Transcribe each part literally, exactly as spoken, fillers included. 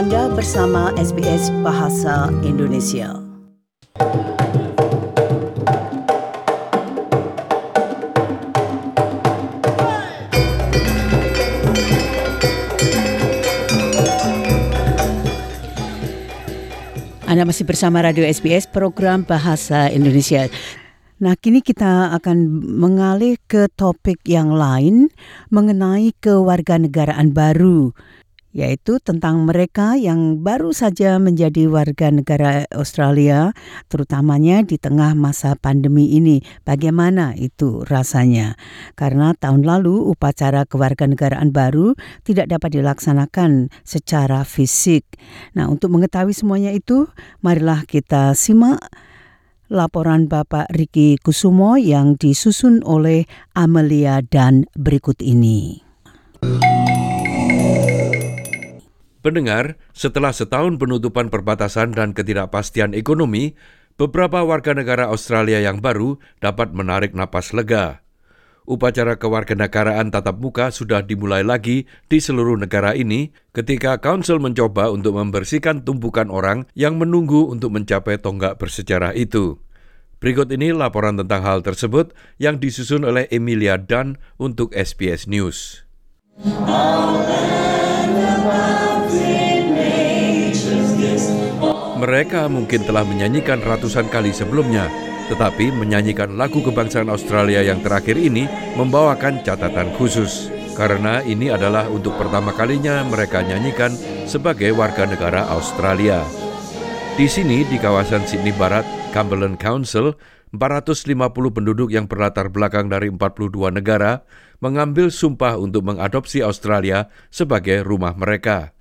Anda bersama S B S Bahasa Indonesia. Anda masih bersama Radio S B S, program Bahasa Indonesia. Nah, kini kita akan mengalih ke topik yang lain mengenai kewarganegaraan baru, yaitu tentang mereka yang baru saja menjadi warga negara Australia, terutamanya di tengah masa pandemi ini. Bagaimana itu rasanya? Karena tahun lalu upacara kewarganegaraan baru tidak dapat dilaksanakan secara fisik. Nah, untuk mengetahui semuanya itu, marilah kita simak laporan Bapak Riki Kusumo yang disusun oleh Amelia Dan berikut ini. Pendengar, setelah setahun penutupan perbatasan dan ketidakpastian ekonomi, beberapa warga negara Australia yang baru dapat menarik napas lega. Upacara kewarganegaraan tatap muka sudah dimulai lagi di seluruh negara ini ketika Council mencoba untuk membersihkan tumpukan orang yang menunggu untuk mencapai tonggak bersejarah itu. Berikut ini laporan tentang hal tersebut yang disusun oleh Emilia Dunn untuk S B S News. Mereka mungkin telah menyanyikan ratusan kali sebelumnya, tetapi menyanyikan lagu kebangsaan Australia yang terakhir ini membawakan catatan khusus. Karena ini adalah untuk pertama kalinya mereka nyanyikan sebagai warga negara Australia. Di sini, di kawasan Sydney Barat, Cumberland Council, empat ratus lima puluh penduduk yang berlatar belakang dari empat puluh dua negara mengambil sumpah untuk mengadopsi Australia sebagai rumah mereka.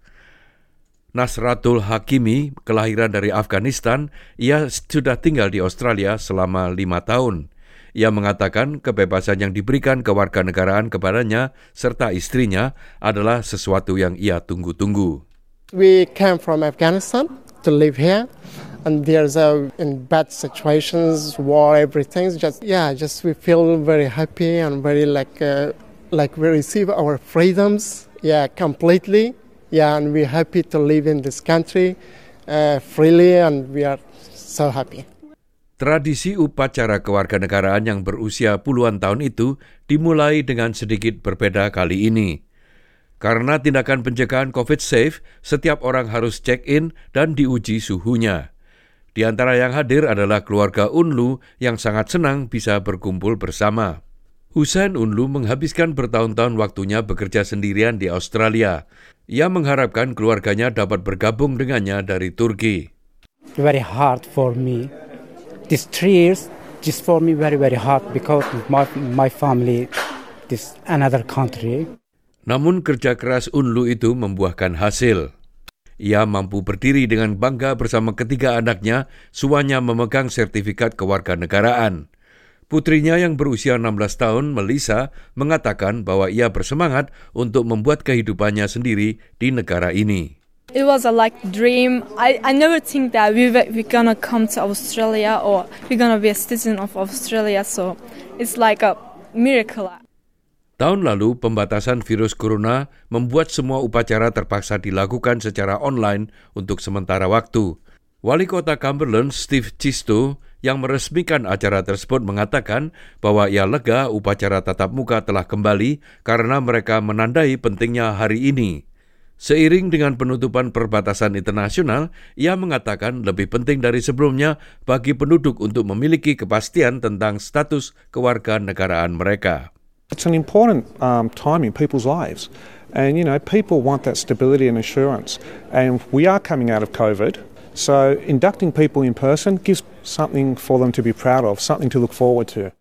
Nasratul Hakimi, kelahiran dari Afghanistan, ia sudah tinggal di Australia selama lima tahun. Ia mengatakan kebebasan yang diberikan kewarganegaraan kepadanya serta istrinya adalah sesuatu yang ia tunggu-tunggu. We came from Afghanistan to live here, and there's a in bad situations, war, everything. Just yeah, just we feel very happy and very like uh, like we receive our freedoms, yeah, completely. Yeah, and we're happy to live in this country uh, freely, and we are so happy. Tradisi upacara kewarganegaraan yang berusia puluhan tahun itu dimulai dengan sedikit berbeda kali ini. Karena tindakan pencegahan COVID safe, setiap orang harus check-in dan diuji suhunya. Di antara yang hadir adalah keluarga Unlu yang sangat senang bisa berkumpul bersama. Hussein Unlu menghabiskan bertahun-tahun waktunya bekerja sendirian di Australia. Ia mengharapkan keluarganya dapat bergabung dengannya dari Turki. Very hard for me. These three years, just for me very very hard because my my family is another country. Namun kerja keras Unlu itu membuahkan hasil. Ia mampu berdiri dengan bangga bersama ketiga anaknya, suanya memegang sertifikat kewarganegaraan. Putrinya yang berusia enam belas tahun, Melissa, mengatakan bahwa ia bersemangat untuk membuat kehidupannya sendiri di negara ini. It was a like dream. I, I never think that we we gonna come to Australia or we're gonna be a citizen of Australia. So it's like a miracle. Tahun lalu, pembatasan virus corona membuat semua upacara terpaksa dilakukan secara online untuk sementara waktu. Wali Kota Cumberland, Steve Chisto, yang meresmikan acara tersebut mengatakan bahwa ia lega upacara tatap muka telah kembali karena mereka menandai pentingnya hari ini. Seiring dengan penutupan perbatasan internasional, ia mengatakan lebih penting dari sebelumnya bagi penduduk untuk memiliki kepastian tentang status kewarganegaraan mereka. It's an important um, time in people's lives. And, you know, people want that stability and assurance. And we are coming out of COVID. So inducting people in person gives something for them to be proud of, something to look forward to.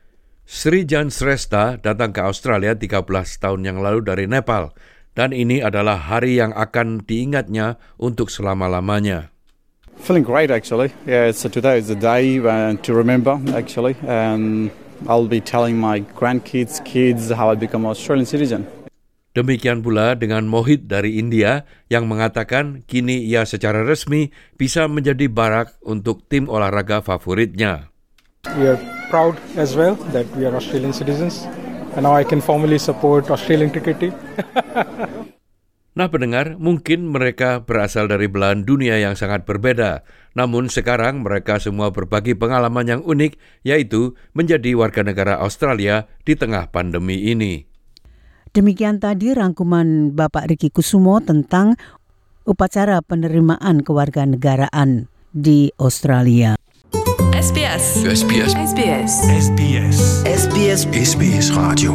Sri Jan Sresta datang ke Australia tiga belas tahun yang lalu dari Nepal, dan ini adalah hari yang akan diingatnya untuk selama-lamanya. Feeling great actually. Yeah, so today is the day uh, to remember actually. And I'll be telling my grandkids, kids how I become an Australian citizen. Demikian pula dengan Mohit dari India yang mengatakan kini ia secara resmi bisa menjadi barak untuk tim olahraga favoritnya. We are proud as well that we are Australian citizens and now I can formally support Australian cricket team. Nah pendengar, mungkin mereka berasal dari belahan dunia yang sangat berbeda. Namun sekarang mereka semua berbagi pengalaman yang unik, yaitu menjadi warga negara Australia di tengah pandemi ini. Demikian tadi rangkuman Bapak Riki Kusumo tentang upacara penerimaan kewarganegaraan di Australia. S B S. S B S. S B S. S B S. S B S. S B S Radio.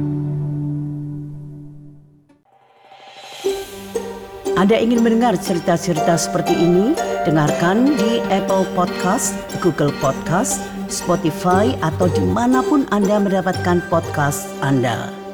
Anda ingin mendengar cerita-cerita seperti ini? Dengarkan di Apple Podcast, Google Podcast, Spotify, atau dimanapun Anda mendapatkan podcast Anda.